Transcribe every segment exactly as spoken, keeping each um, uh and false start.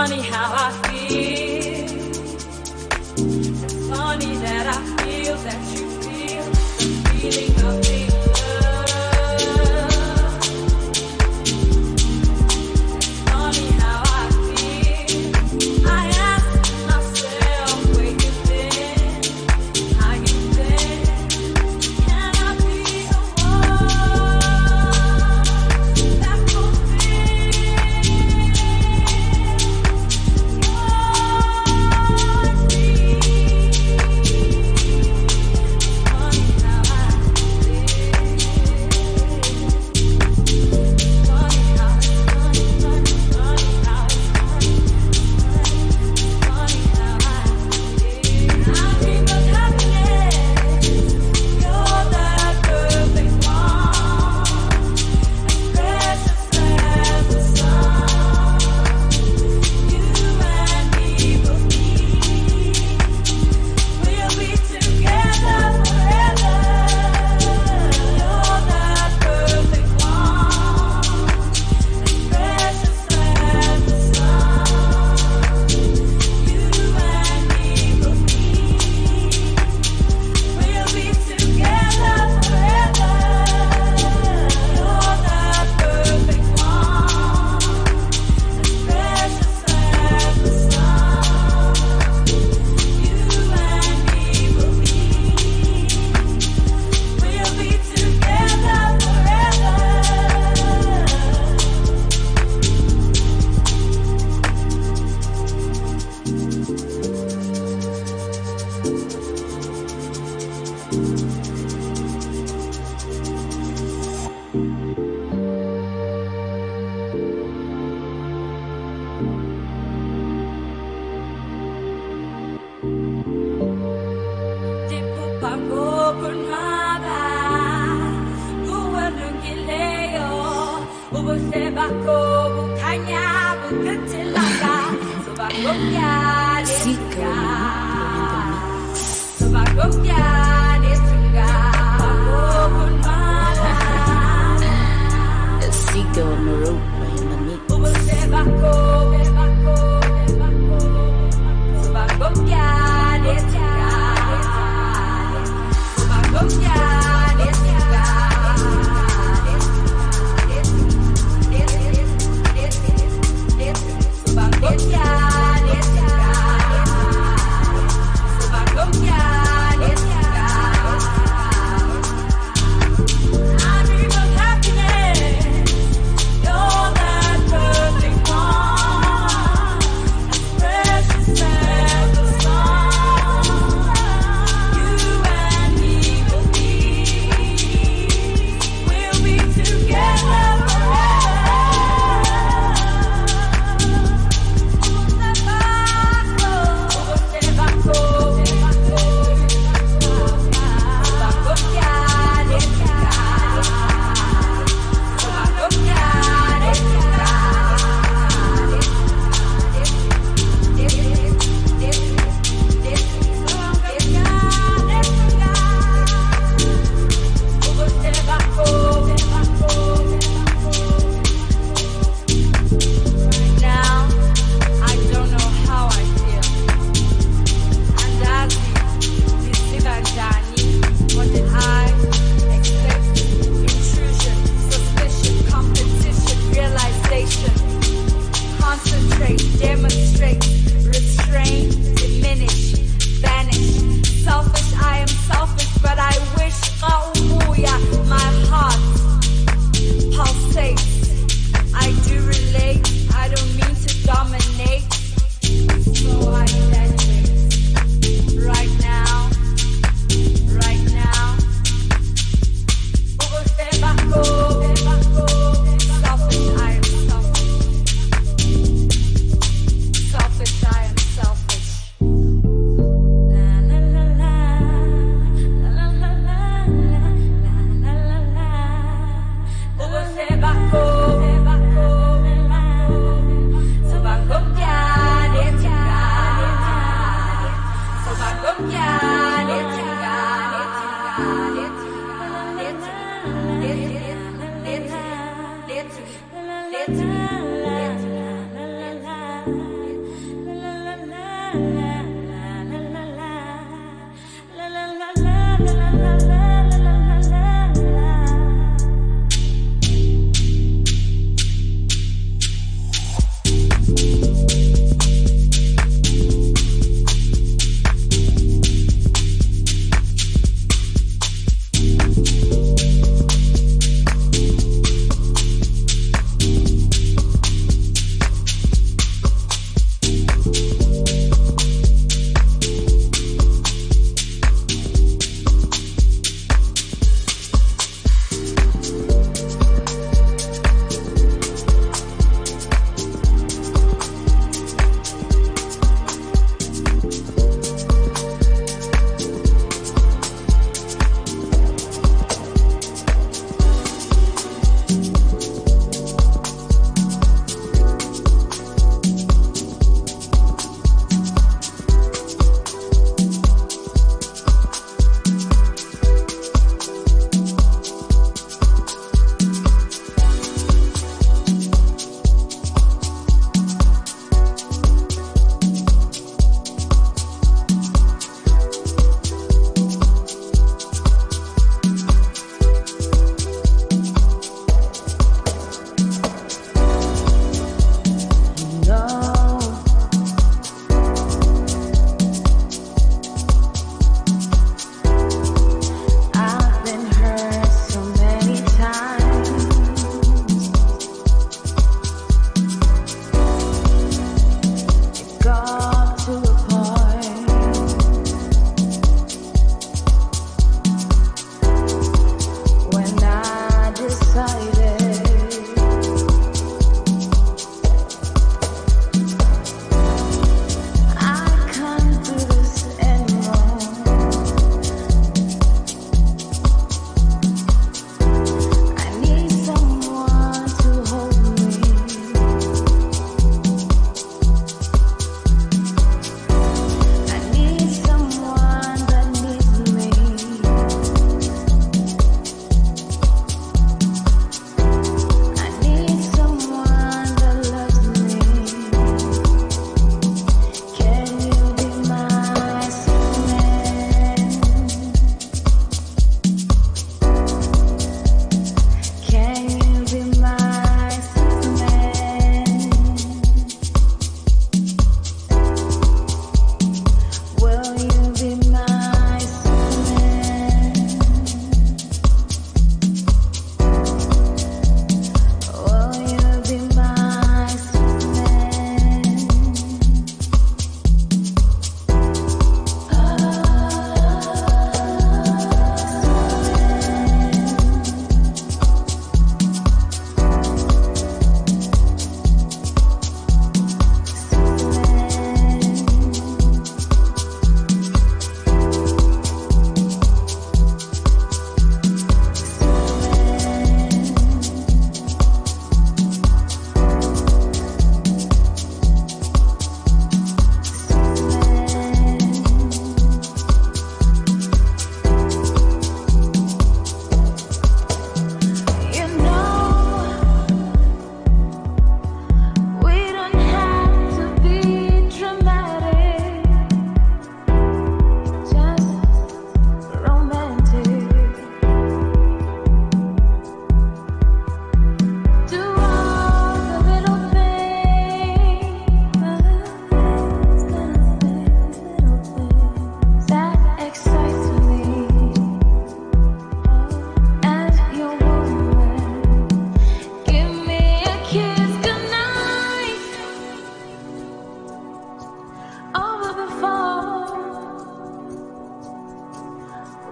funny how I feel. It's funny that I feel that you feel the feeling of being loved. It's funny how I feel. I ask myself where you've been, how you've been. Can I be the one that fulfills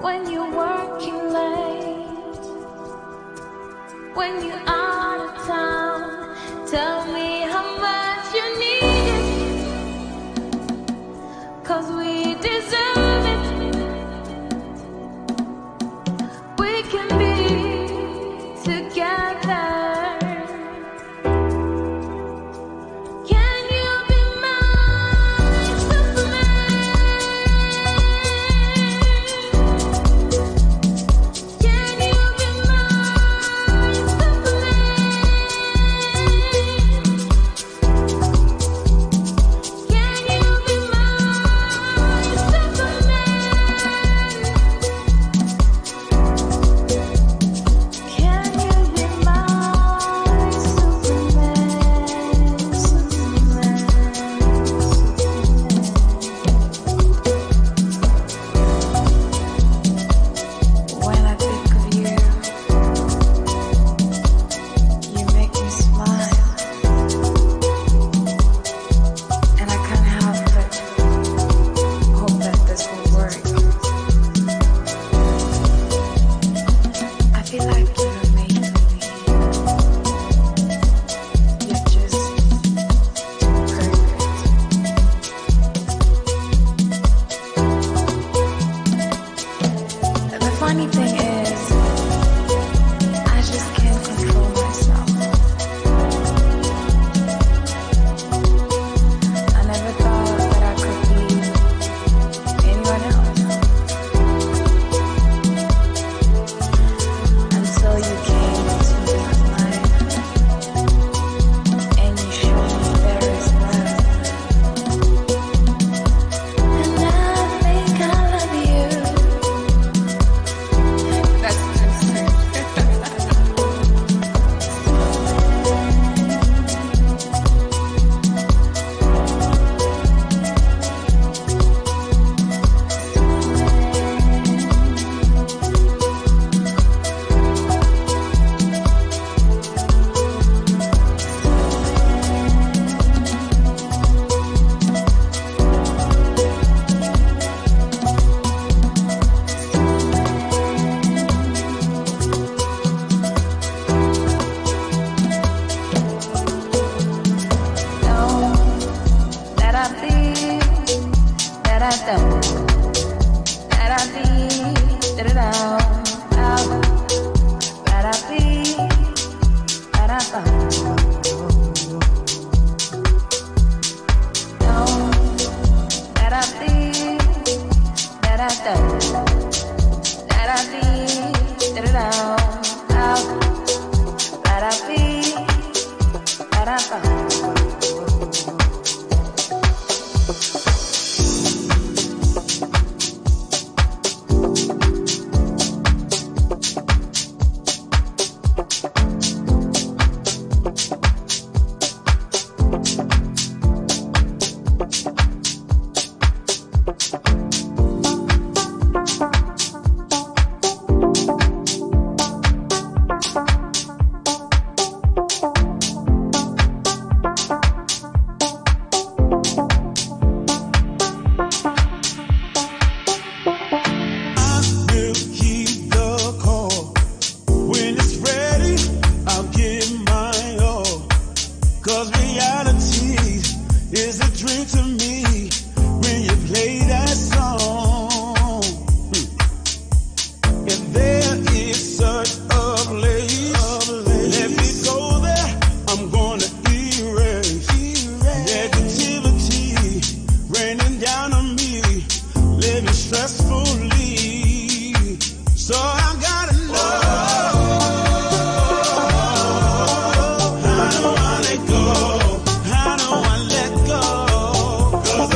when you're working late, when you're out of town, tell me how much you need it, 'cause we deserve it. We can be together. Can you be my Superman? Can you be my Superman? Can you be my Superman? Can you be my When I think of you, you make me smile, and I can't help but hope that this will work. I feel like you're amazing. You're just perfect. The funny thing is, I just can't control myself. I never thought that I could be anyone else until you came into my life and you showed me there is love. And I think I love you. That's too soon. Know that I feel, that I don't, that I feel, that I don't, that I feel, that I don't. Know that I feel, that I don't, that I feel, that I don't, that I feel, that I don't. How do I let go? 'Cause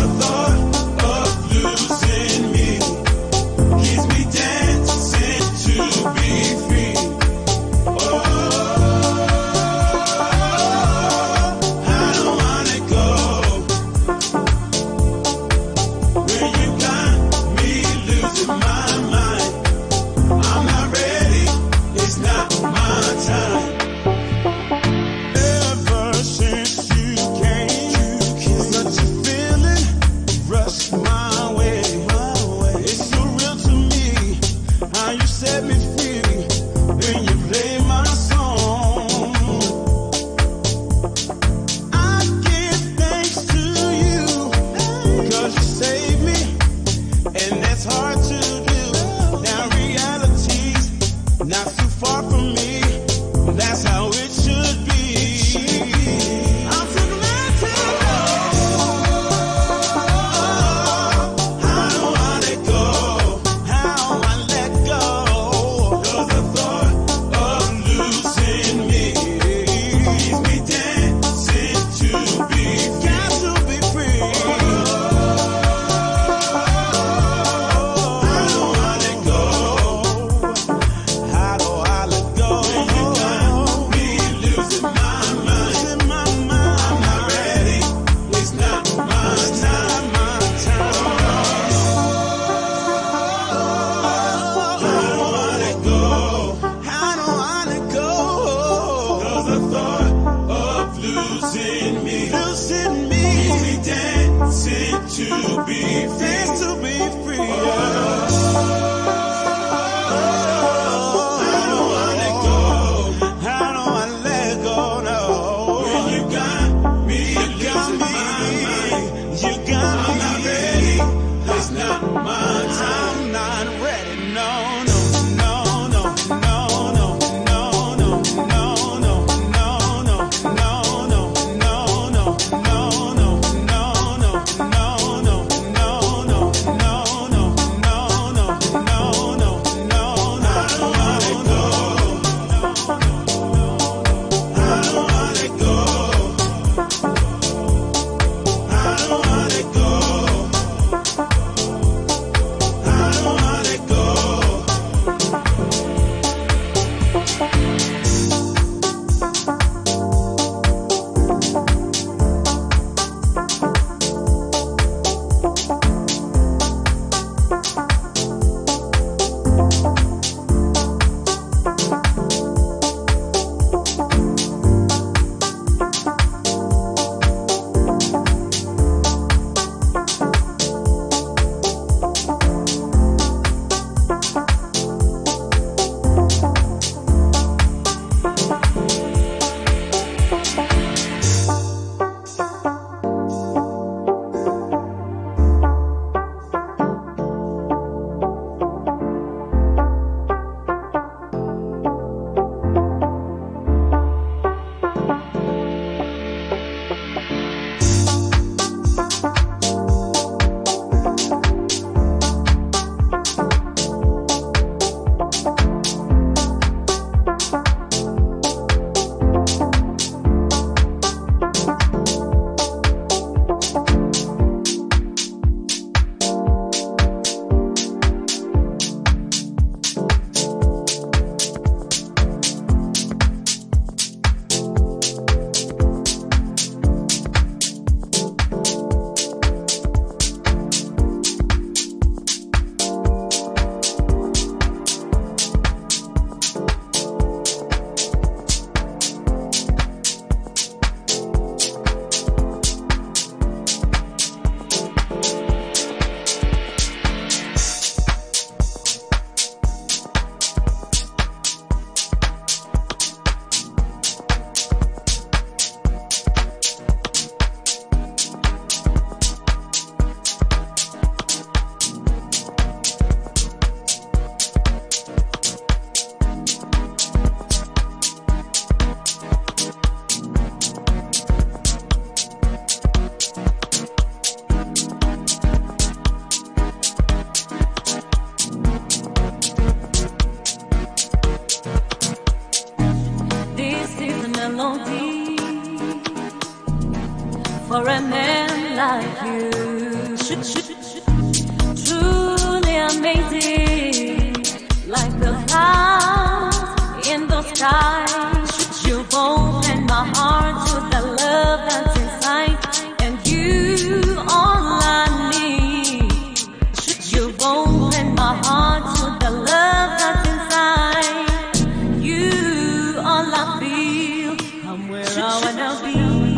Truly amazing, like the clouds in the sky. You've opened my heart to the love that's inside, and you all I need. You've opened my heart to the love that's inside. You all I feel. I'm where I wanna be.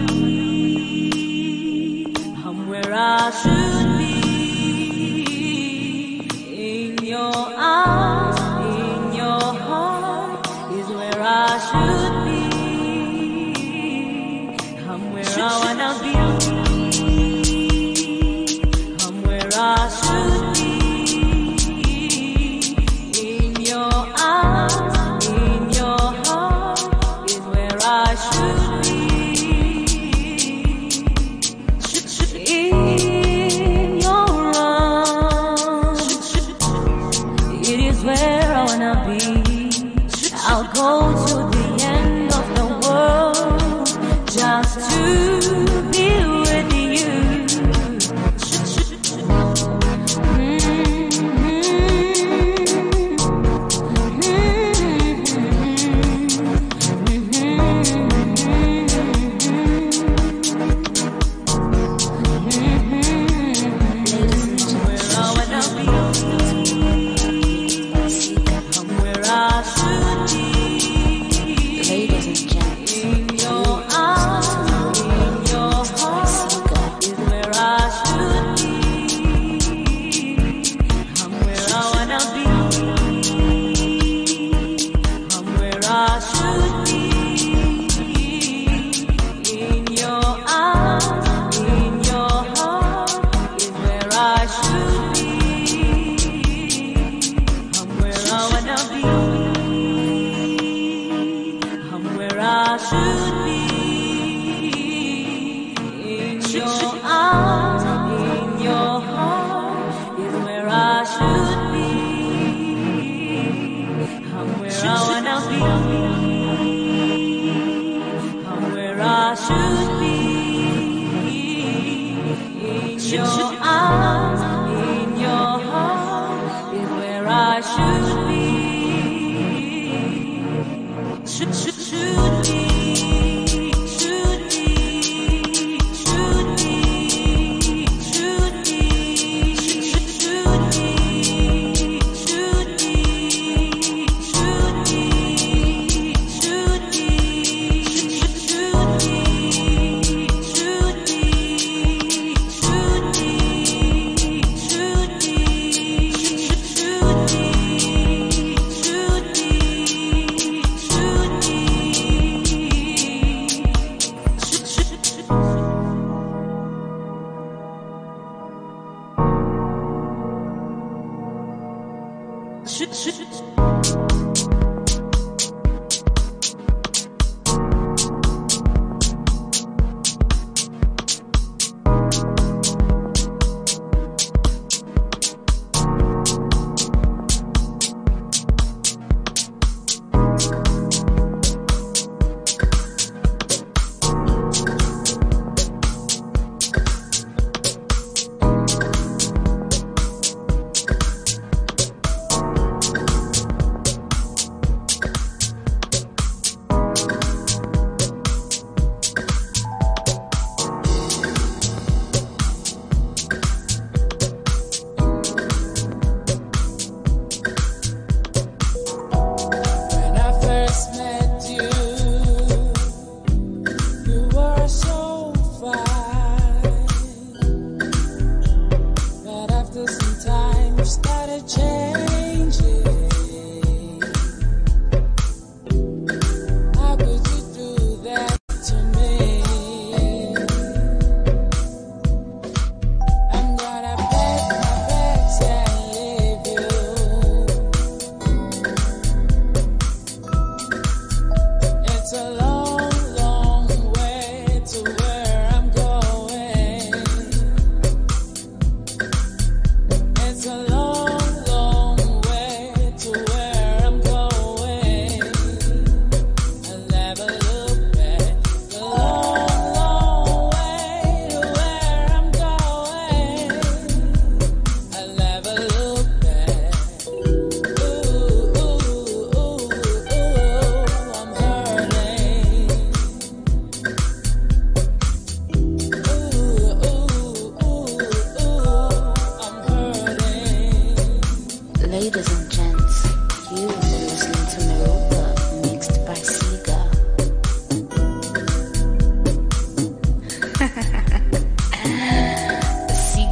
I'm where I should be. In your arms, in your heart is where I should be. I'm where I wanna be. I'm where I should be. In your arms, in your heart is where I should be. In your arms, it is where I wanna be. I'll go to the end of the world just to be with you.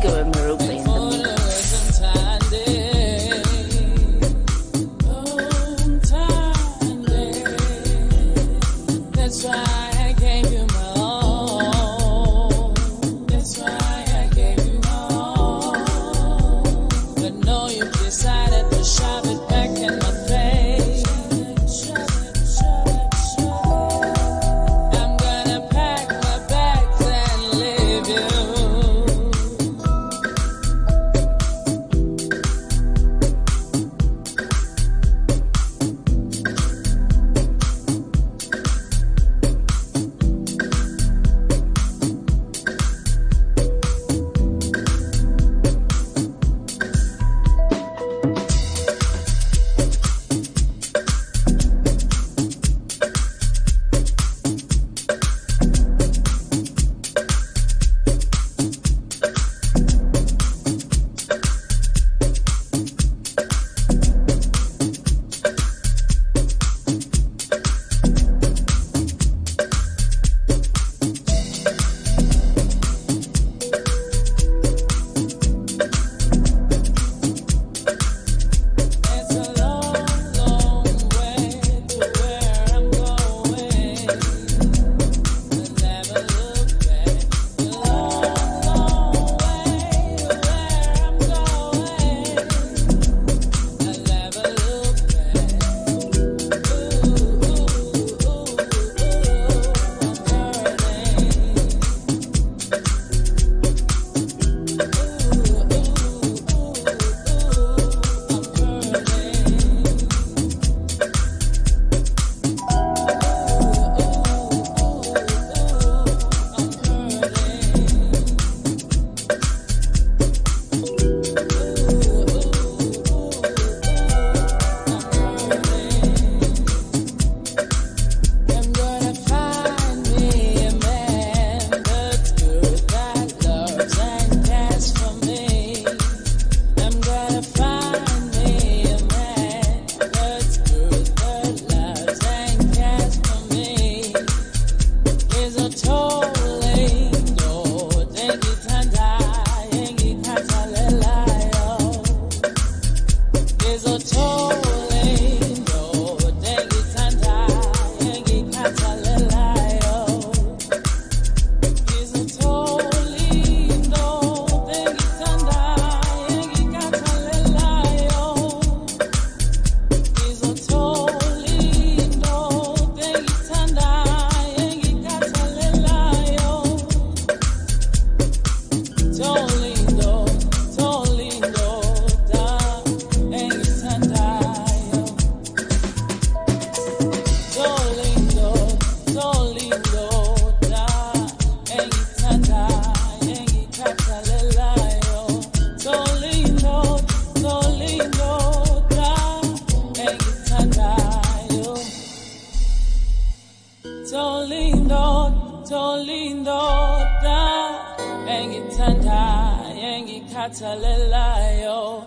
Katalelayo,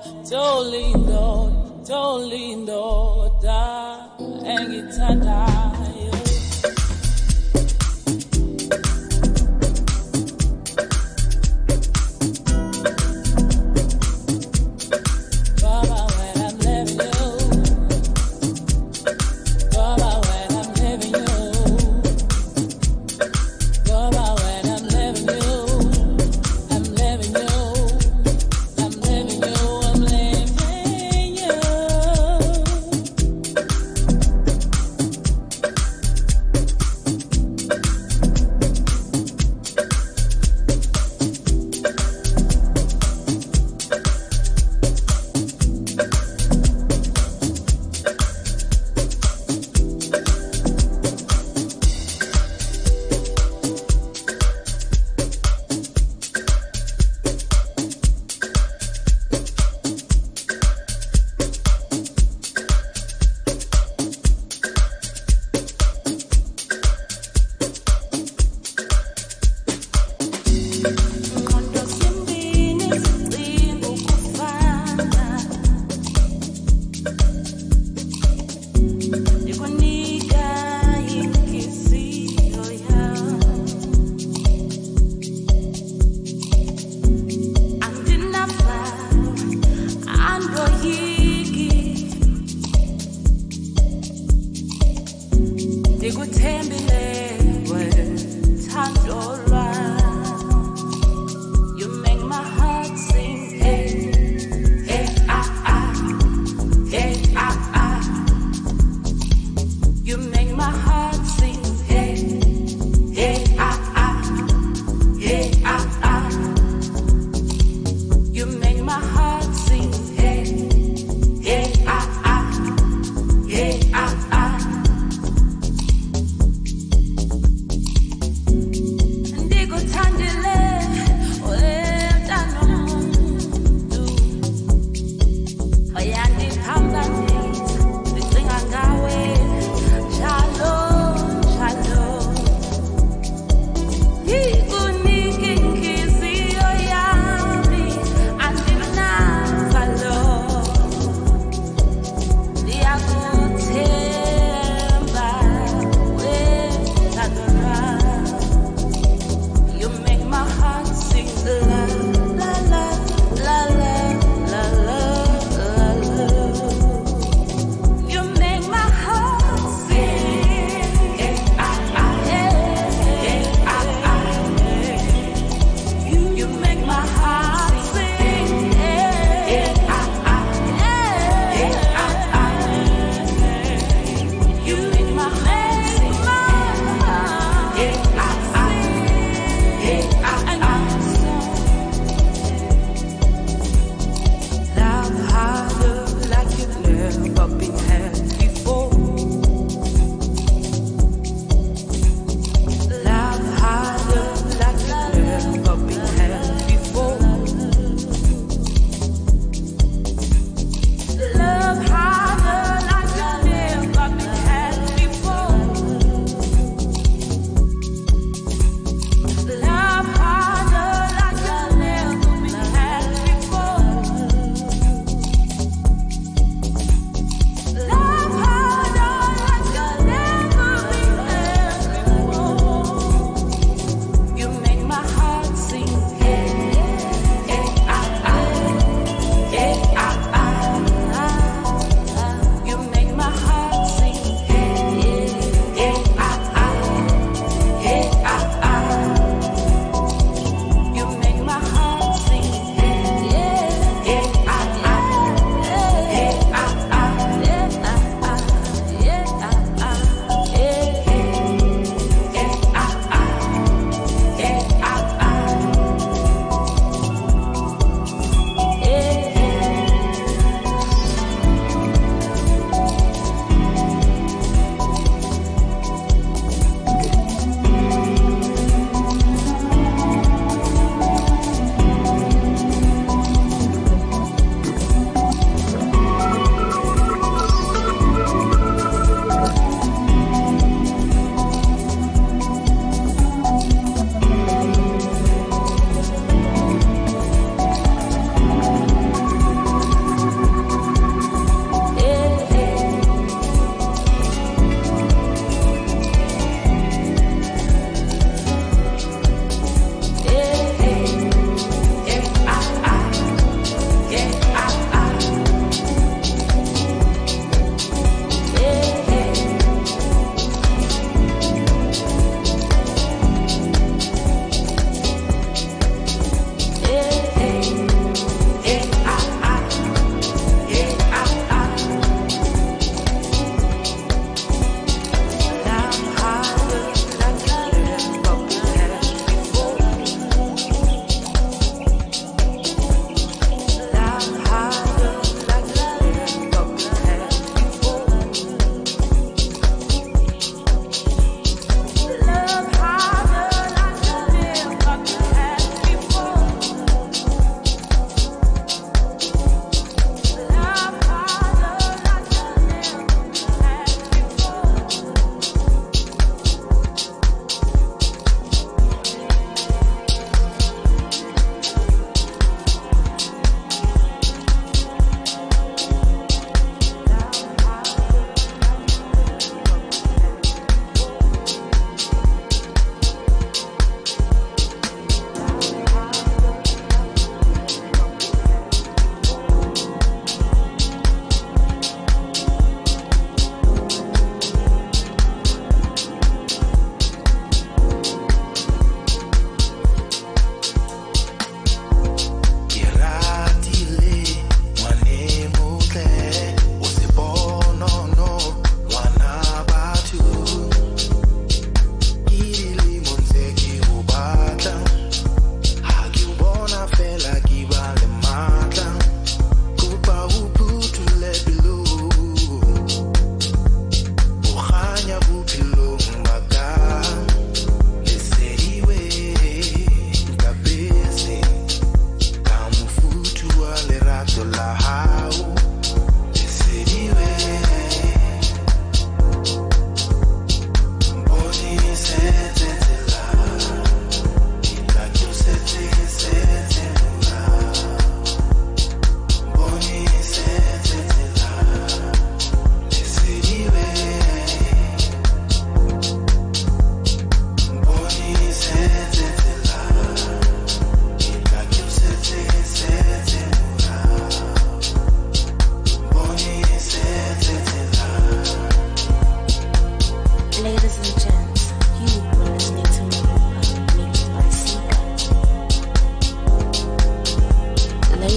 Tolindo, Tolindo, da, Engitanayo. Baba, when I'm living you, Baba, when I'm living you, Baba, when I'm living you, I'm living you.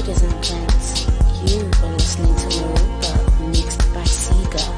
Ladies and gents, you are listening to Maruba, mixed by Sega.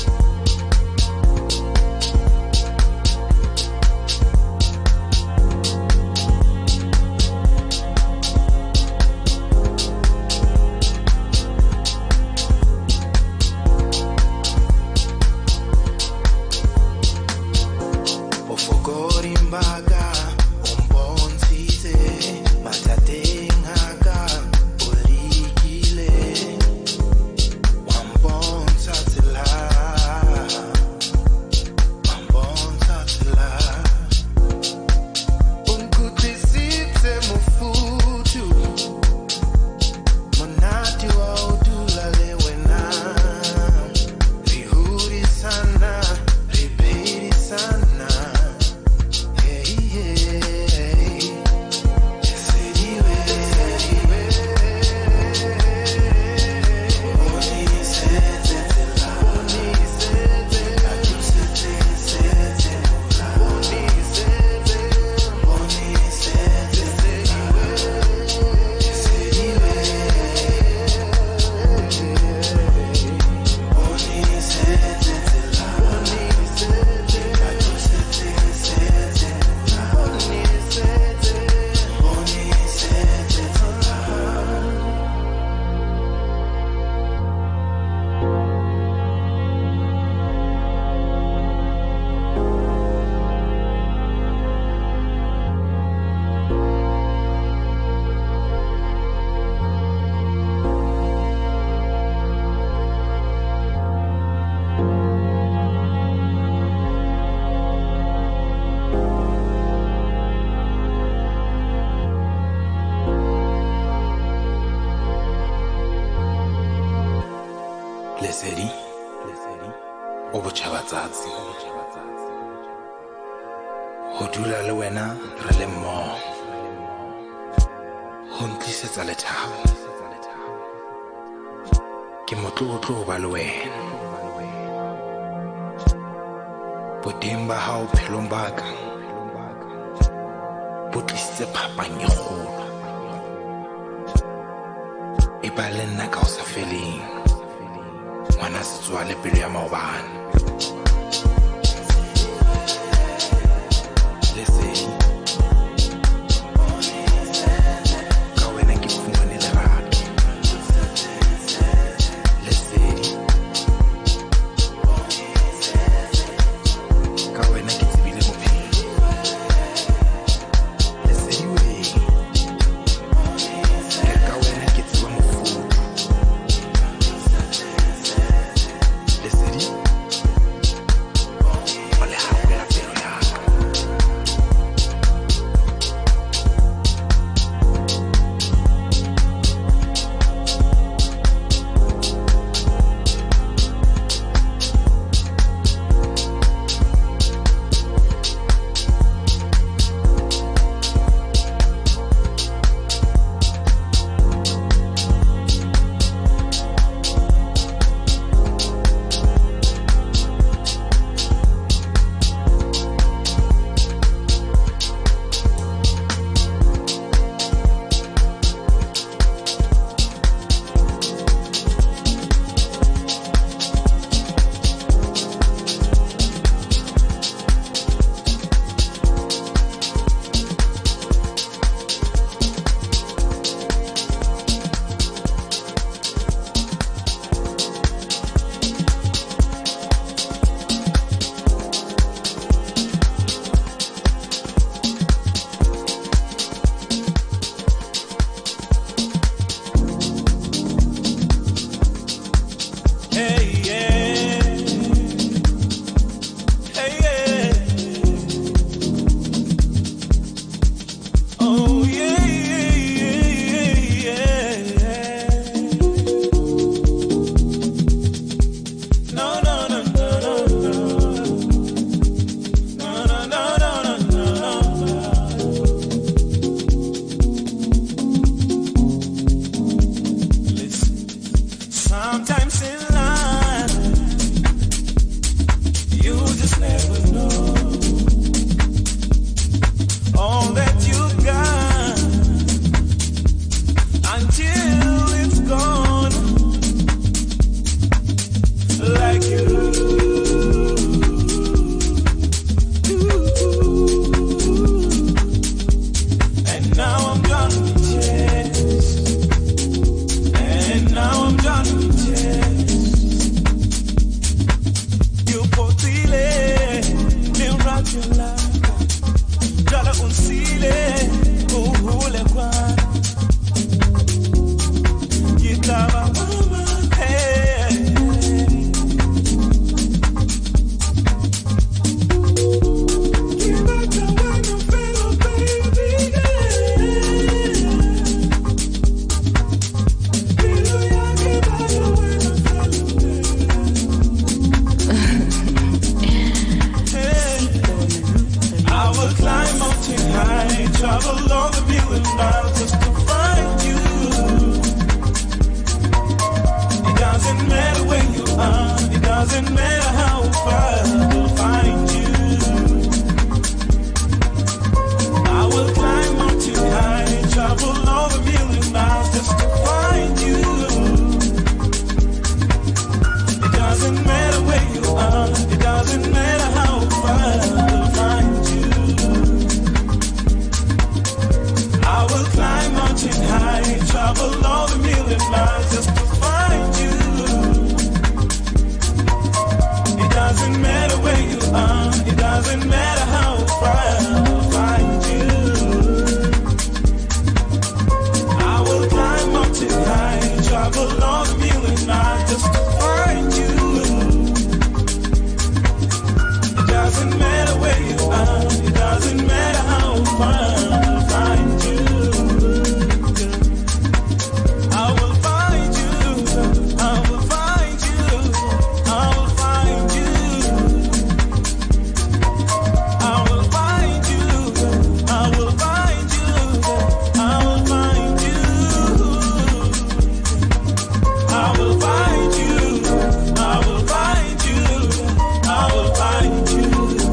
Lesedi o botjhabatsi ho dula le wena re le mmoho ho ntlisetsa lethabo ke motlotlo ho ba le wena boteng ba hao phelong ba ka bo tlisitse phapang e kgolo e ba le nna ka o sa feleng ngwana setswale pelo ya maobane Lesedi ka wena ke fumane lerato Lesedi ka wena ke tsebile bophelo Lesedi we ka wena ke tseba mofuta Lesedi travel all the million miles just to find you. It doesn't matter where you are, it doesn't matter how far I'll find you. I will climb mountain high, travel all the million miles just to find you. It doesn't matter where you are, it doesn't matter how far I'll find you. I will find you, I will find you, I will find you. I will find you, I will find you, I will find you. I will find you, I will find you, I will find you.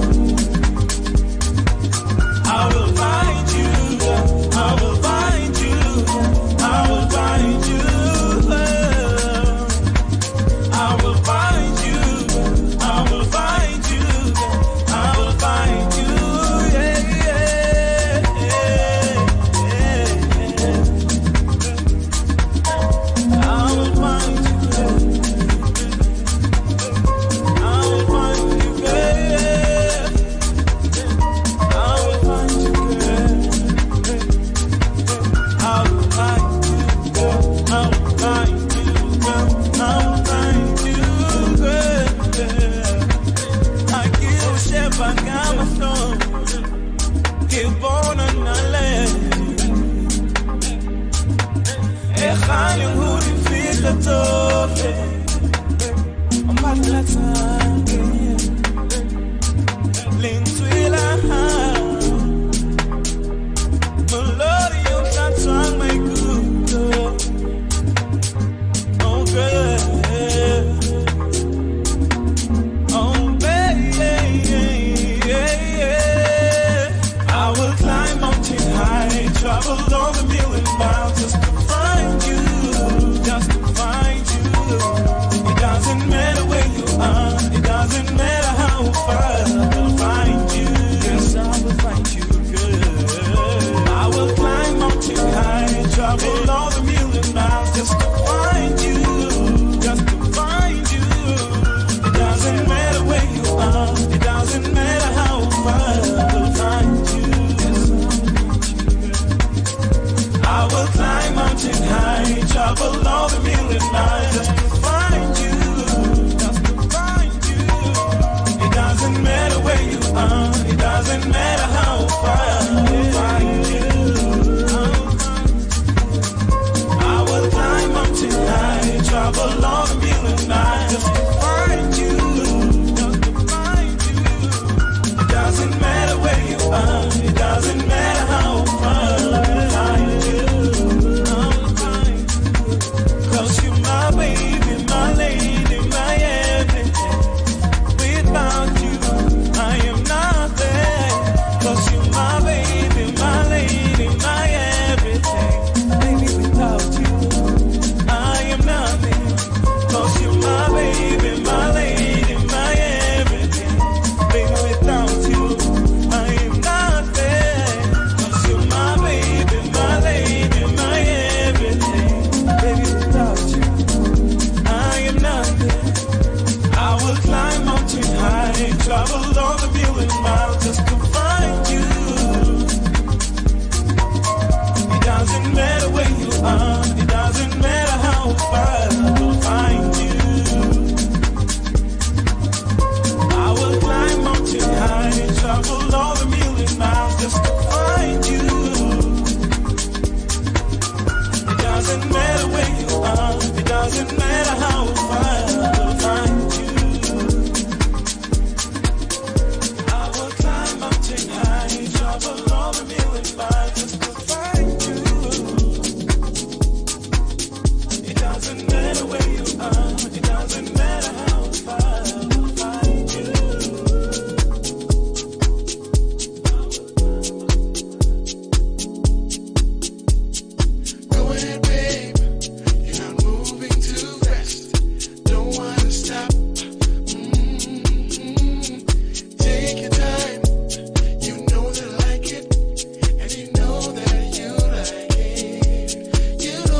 I will find you, I will find you, I will find you. I will find you, I will find you, I will find you. Yeah, yeah, yeah, yeah. I will find you, I will find you, yeah. I will find you, girl. I will find you, girl. I will find you, girl. I will find you, girl. Aqui o chefe acaba só que bom na lei. É raro o que fica todo. O mais relaxante, lindo e lá. Melodium that's on my good. Oh girl, oh baby, I will climb mountain high, travel all the million miles just to find you, just to find you. It doesn't matter where you are, it doesn't matter how far I will find you. Yes, I will find you, girl. I will climb mountain high, travel all the million miles just to find you, just to find you. It doesn't matter where you are, it doesn't matter how far I will find you. I will climb mountain high, travel all the million miles just to find you, just to find you. It doesn't matter where you are, it doesn't matter how far I will find you. I will climb mountain high, travel all the million miles just to find you, just to find you. It doesn't matter where you are, it doesn't matter how far I will find you. I will find you. 'Cause you're my baby, my lady, my everything. Without you, I am nothing. 'Cause you're my baby, my lady, my everything. Baby, without you, I am nothing. 'Cause you're my baby, my lady, my everything. Baby, without you, I am nothing. 'Cause you're my baby, my lady, my everything. Baby, without you, I am nothing. I will climb mountain high, travel all the million miles just to find you. It doesn't matter where you are, it doesn't matter how far I will find you. I will climb mountain high, travel all the million miles just to find you. It doesn't matter where you are, it doesn't matter how far I will find you. I will climb mountain high, travel all the million miles just to find you. It doesn't matter where you are, it doesn't matter how far I will find you. Go ahead, babe. You're not moving too fast. Don't wanna stop. Mm-hmm. Take your time. You know that I like it, and you know that you like it. You know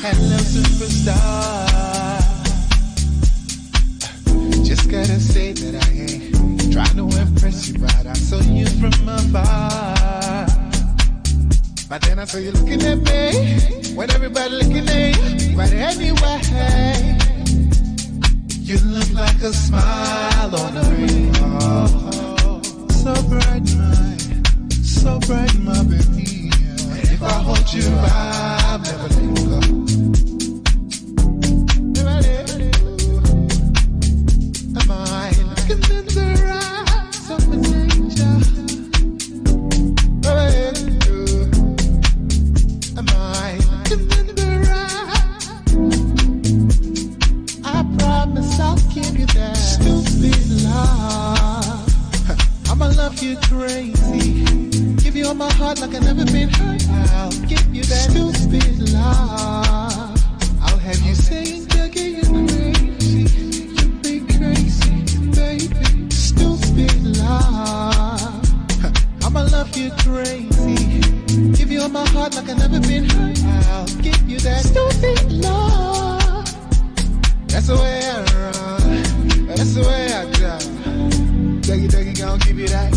Hello, superstar. Just gotta say that I ain't trying to impress you, but I saw you from afar. But then I saw you looking at me when everybody looking at you. But anyway, you look like a smile on a rainbow. So bright, my, so bright, my baby. And if I hold you, I'll never let go. Am I looking in the eyes of an angel? Am I looking in the eyes? I promise I'll give you that stupid love. I'ma love you crazy. Give you all my heart like I've never been hurt. I'll give you that stupid love. I'll have you saying, Dougie, you're crazy. You'll be crazy, baby. Stupid love. I'ma love you crazy. Give you all my heart like I've never been hurt. I'll give you that stupid love. That's the way I run. That's the way I do. Dougie, Dougie, gon' give you that.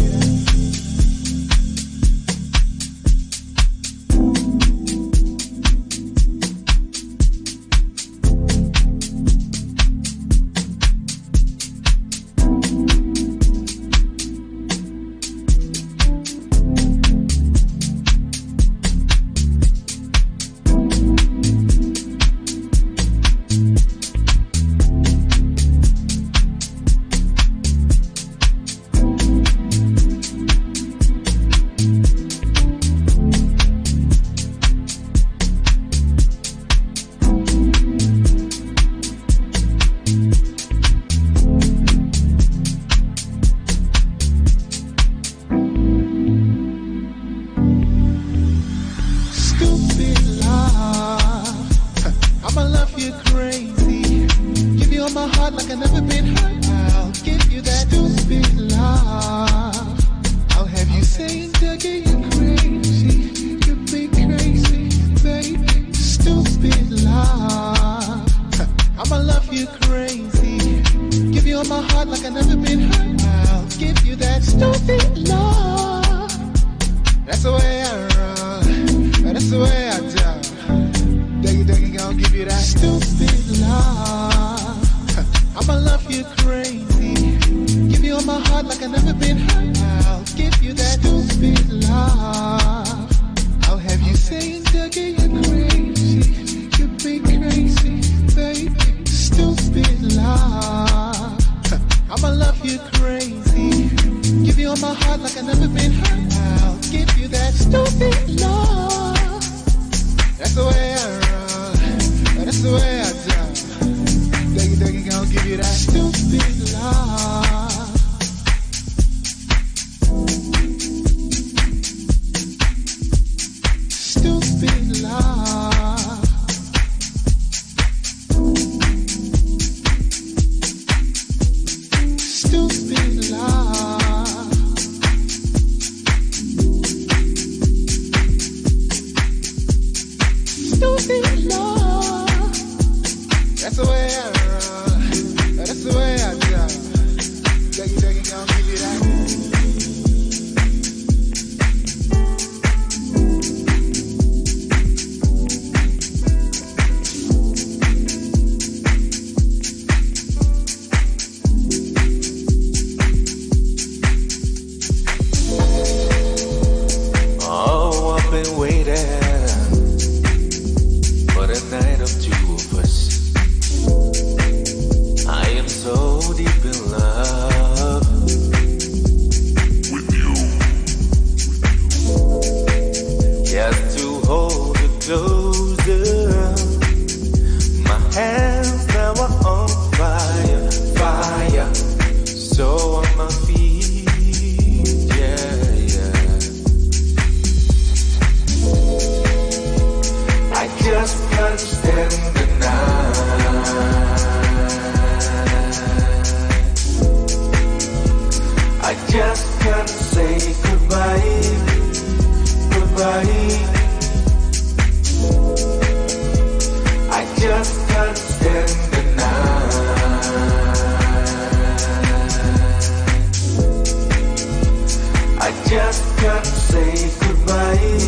got to say goodbye,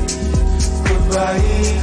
goodbye.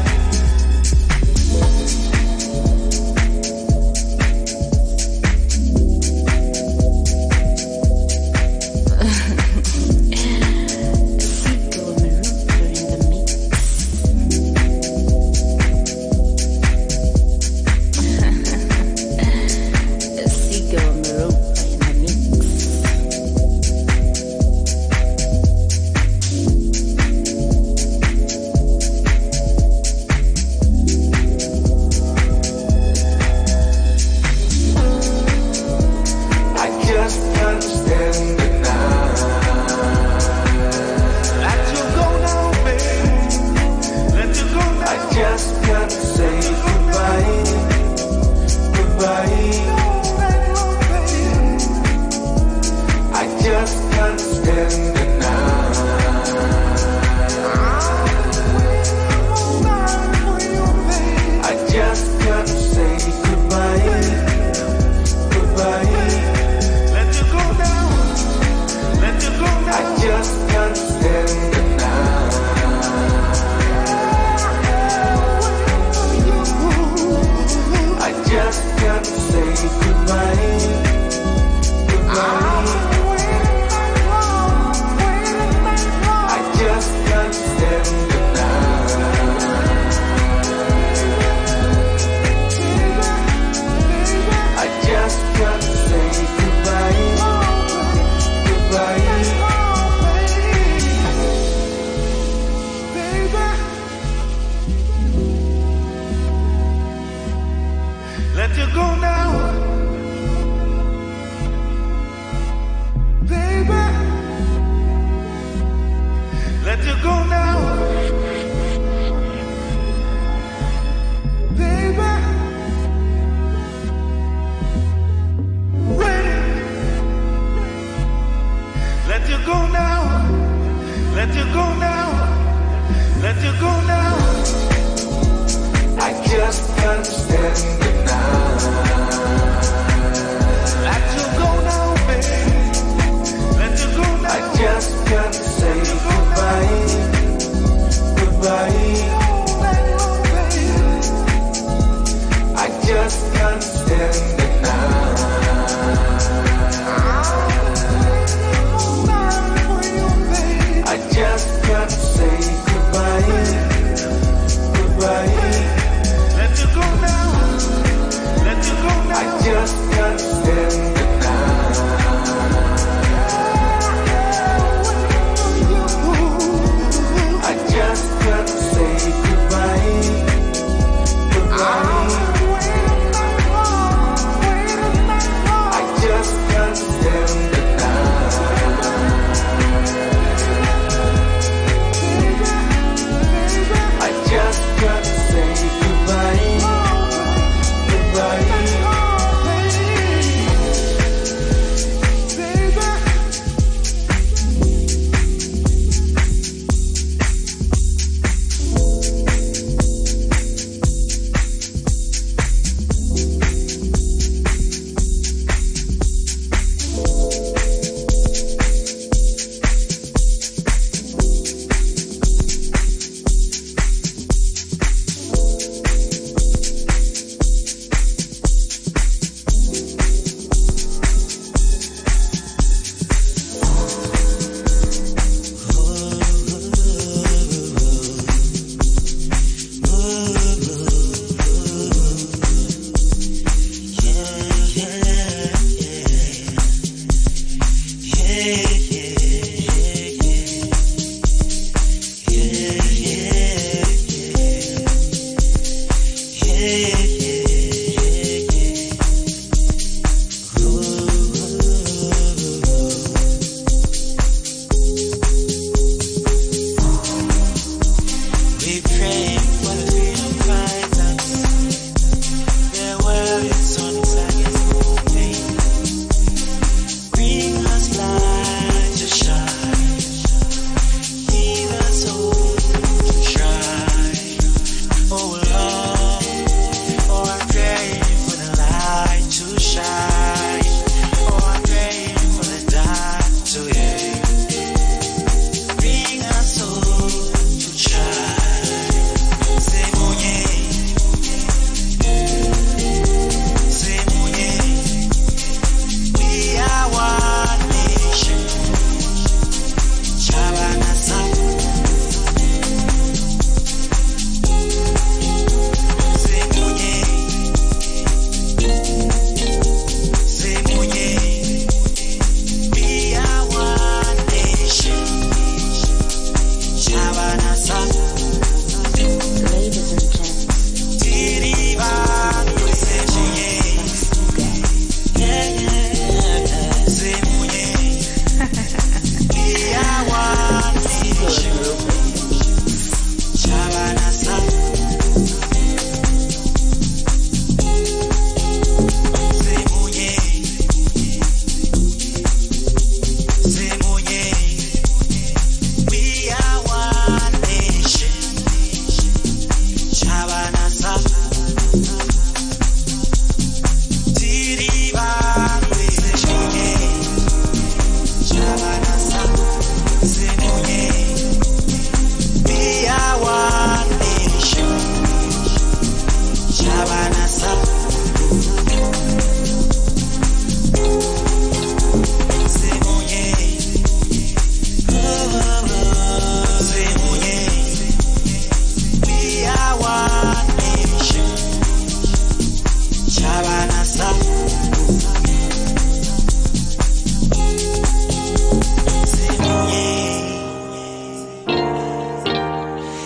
Let you go now.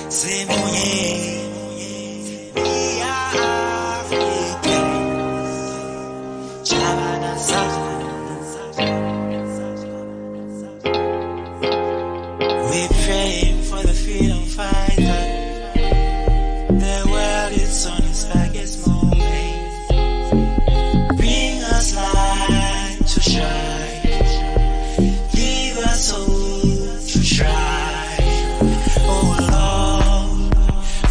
C'est mouillé. We are African. Chavana we pray for the freedom fighter. The world is on its darkest moment. Bring us light to shine. Give us hope to try. Oh Lord,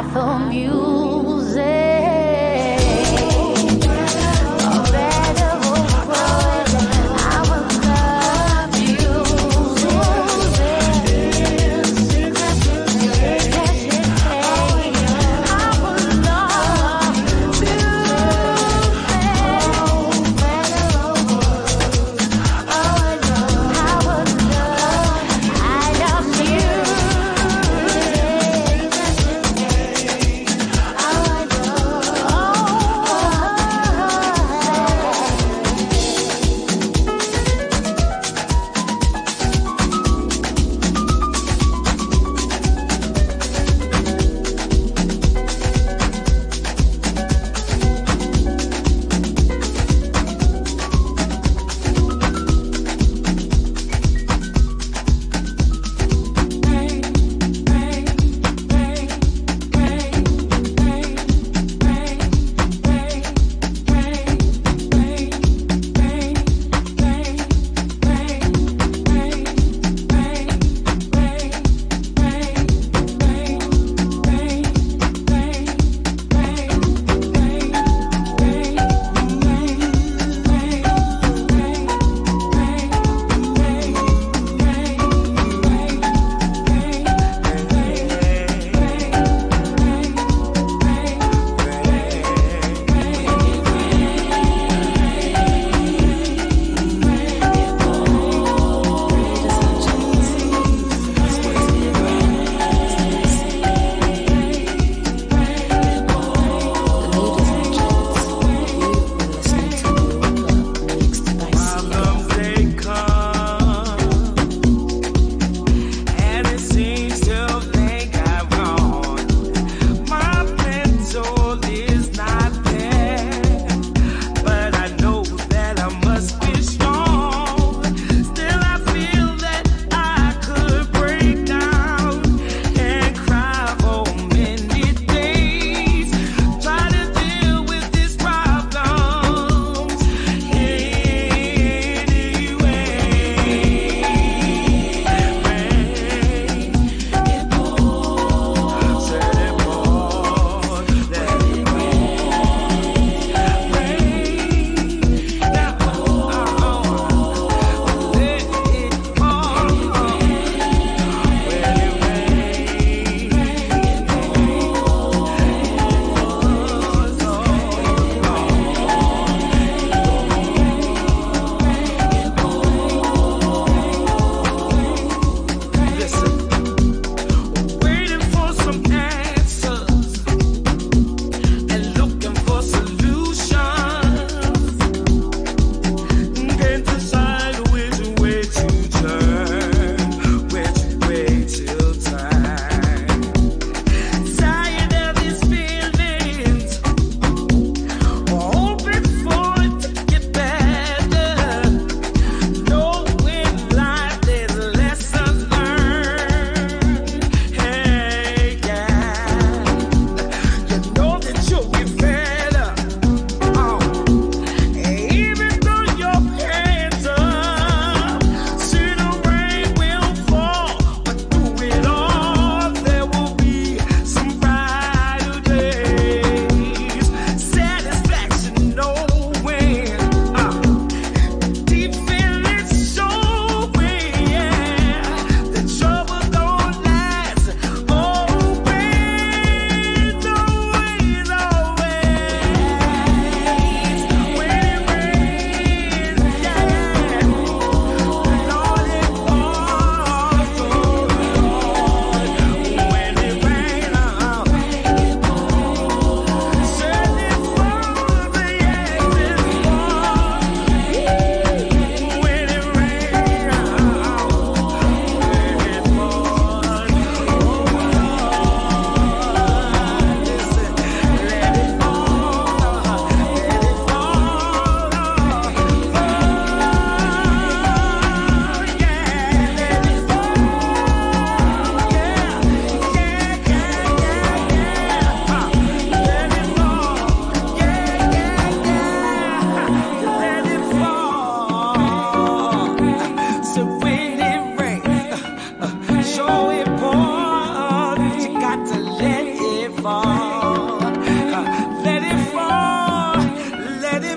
for music. A better world, I will love you. I will love you. I fall. Let it fall. Let it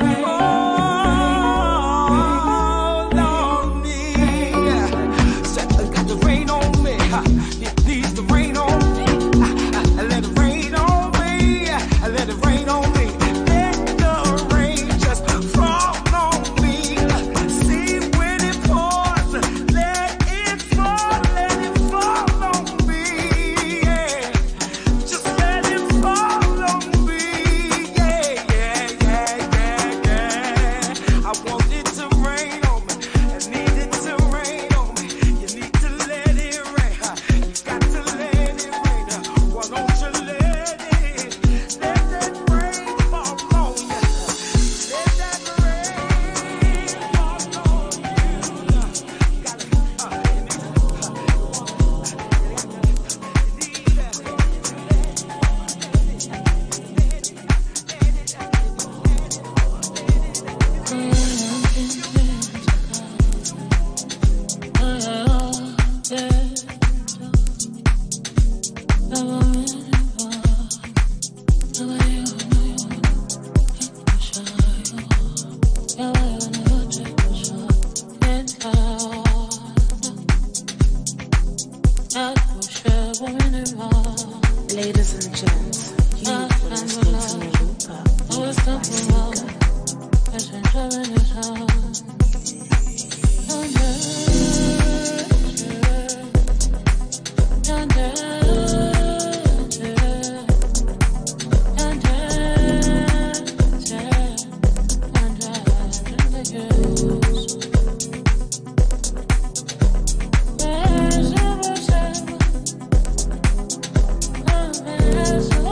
fall on me. Said I got the rain on me. It needs the rain on me. Let it rain on me. Let it rain on me. Let the rain just fall on me. See when it pours. Let it fall. Let it fall on me. Yeah. Just let it fall on me. Yeah, yeah, yeah, yeah, yeah. I want it to rain on me. I need it to rain on me. You need to let it rain. You got to let it rain. Why don't you let it? Let that rain fall on you. Let that rain fall on you. Got it. Uh, you need it. Ladies and gents, you are listening to Narupa mixed by Sika. There's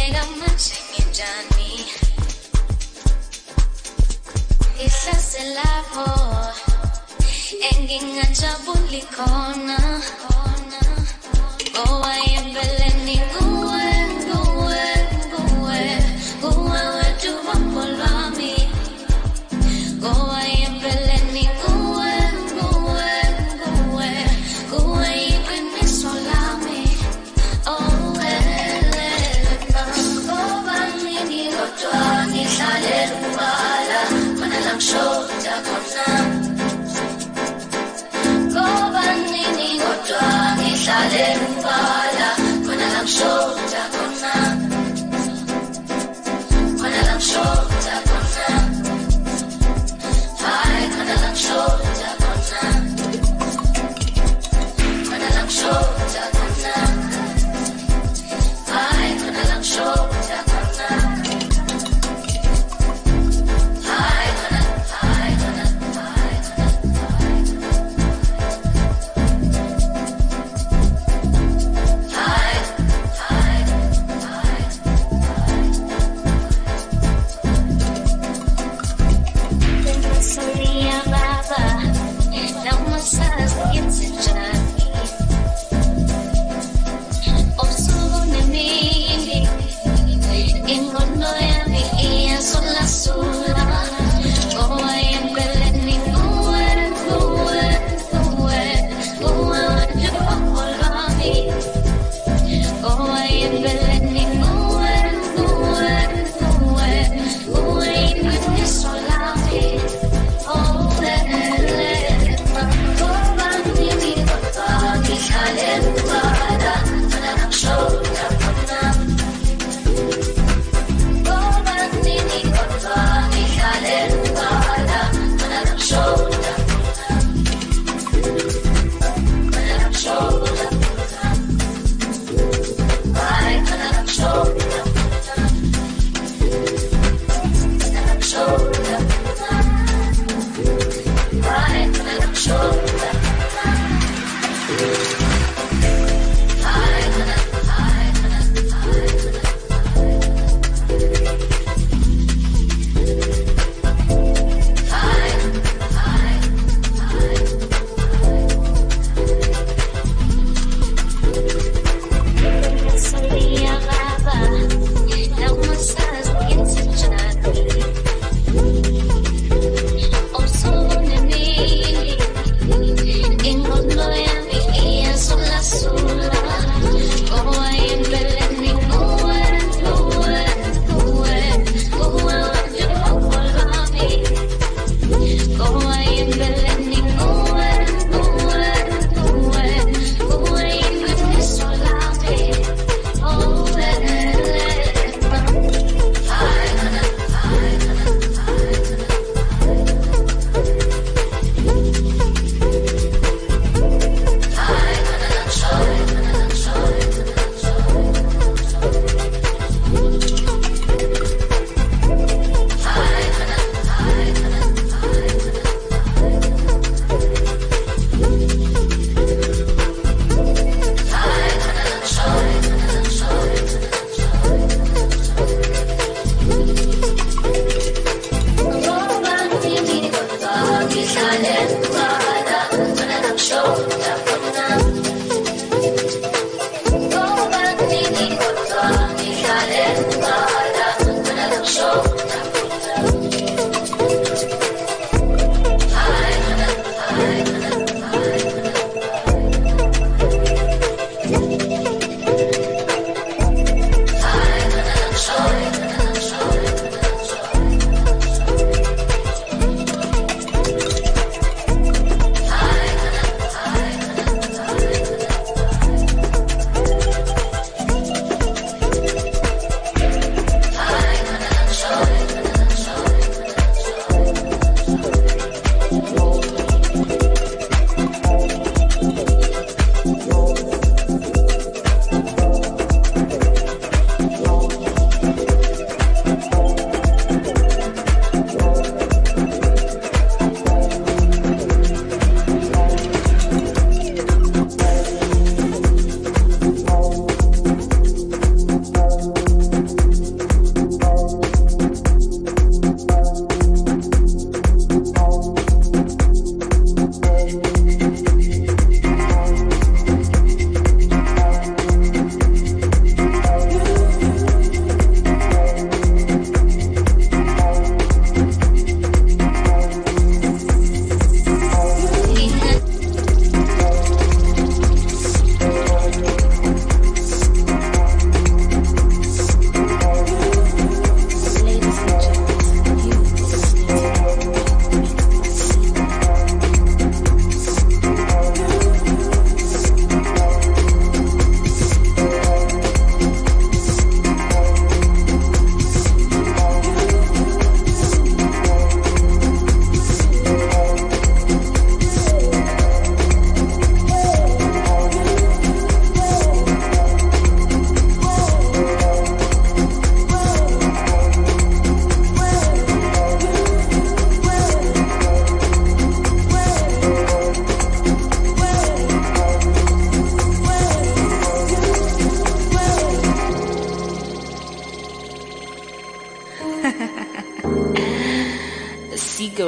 manje nginjani ihlase lapho engingajabuli khona ngoba empeleni kuwe kuwe kuwe kuwe wedwa ubambo lwami ngoba empeleni kuwe kuwe kuwe kuwe iqiniso lami oh ngoba nini kodwa ngihlalela ubala khona la ngishoda khona ngoba nini kodwa ngihlalela ubala khona la ngishoda khona khona la ngishoda khona hayi khona la ngishoda khona khona la ngishoda khona hayi khona la ngishoda khona hayi khona hayi khona hayi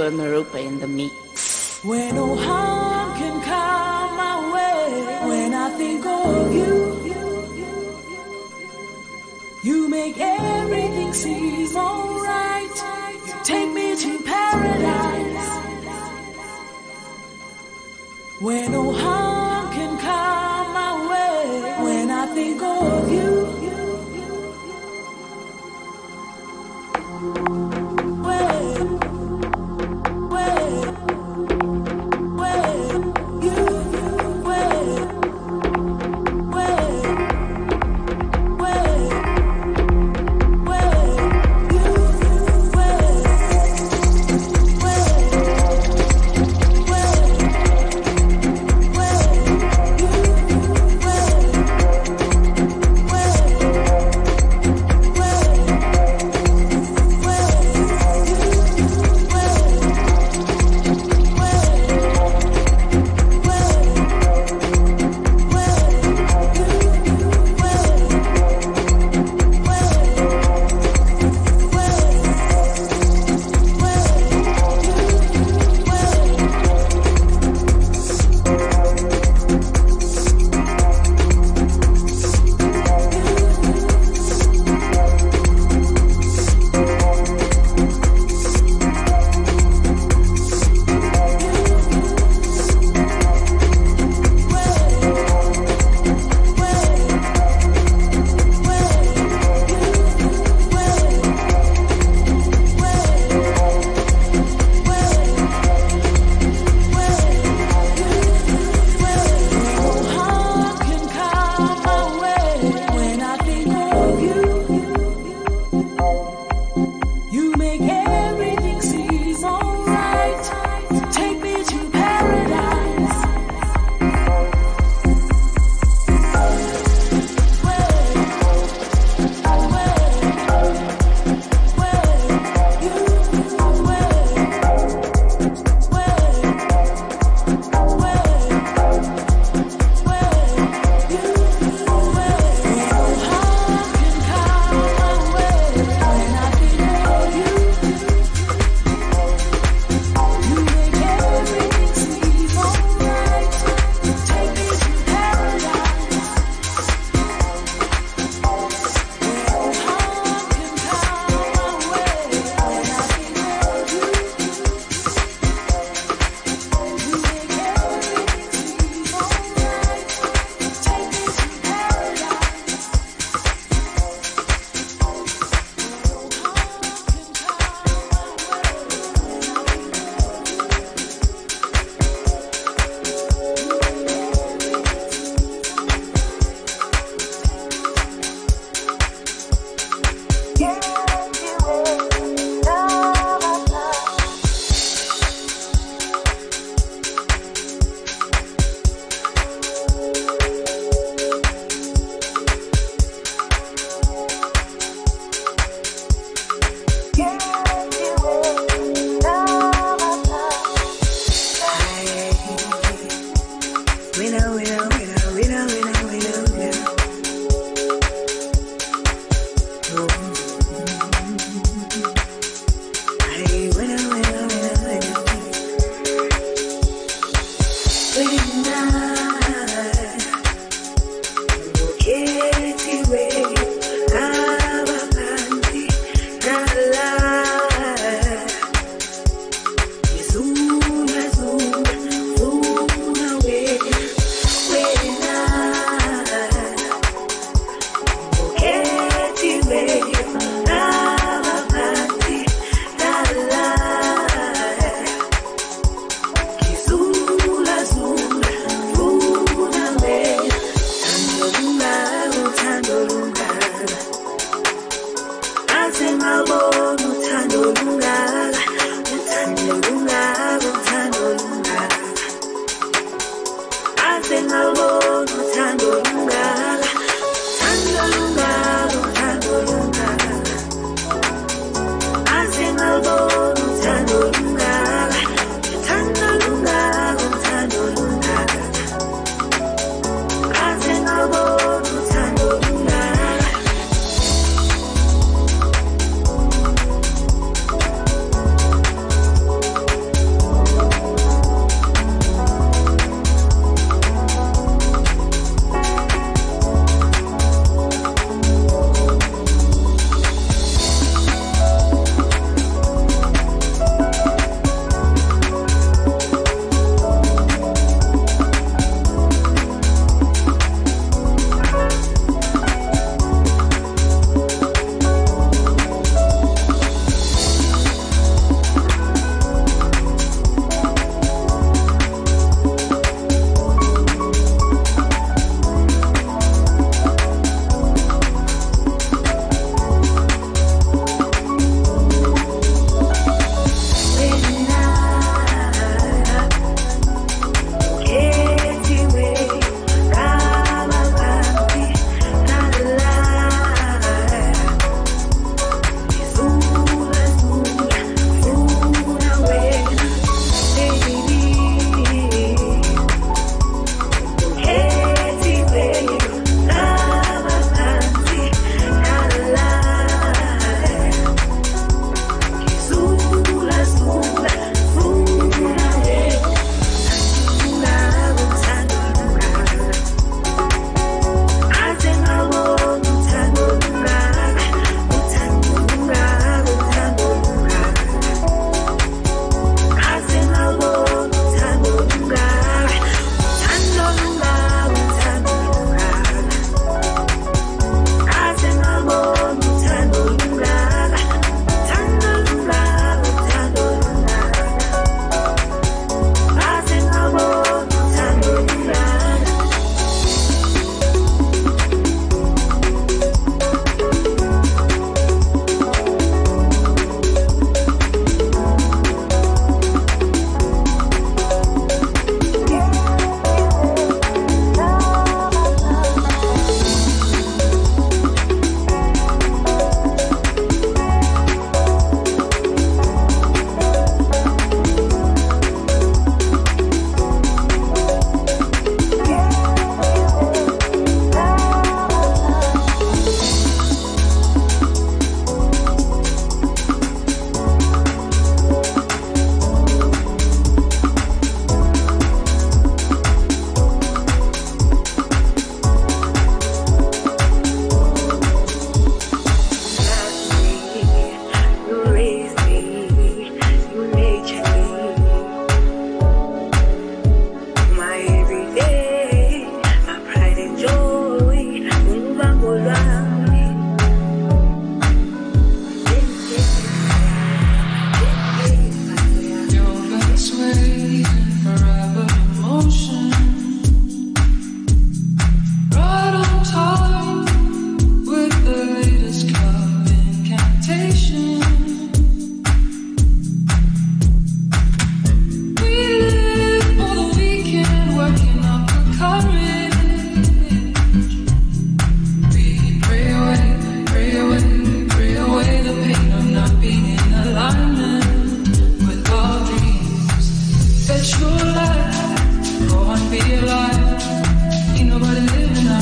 Joy Marupa in the mix. When no harm can come my way, when I think of you, you make everything seem alright. Take me to paradise. When no harm can come my way, when I think of you.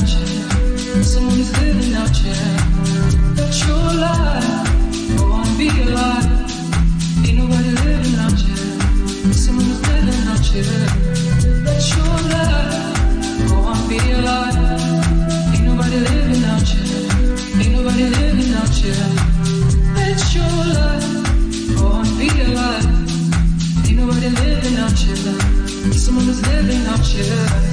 out here. Someone is living out here. That's your life. Go on, be alive. Ain't nobody living out here. Someone is living out here. That's your life. Go on, be alive. Ain't nobody living out here. Ain't nobody living out here. That's your life. Go on, be alive. Ain't nobody living out here. Someone is living out here.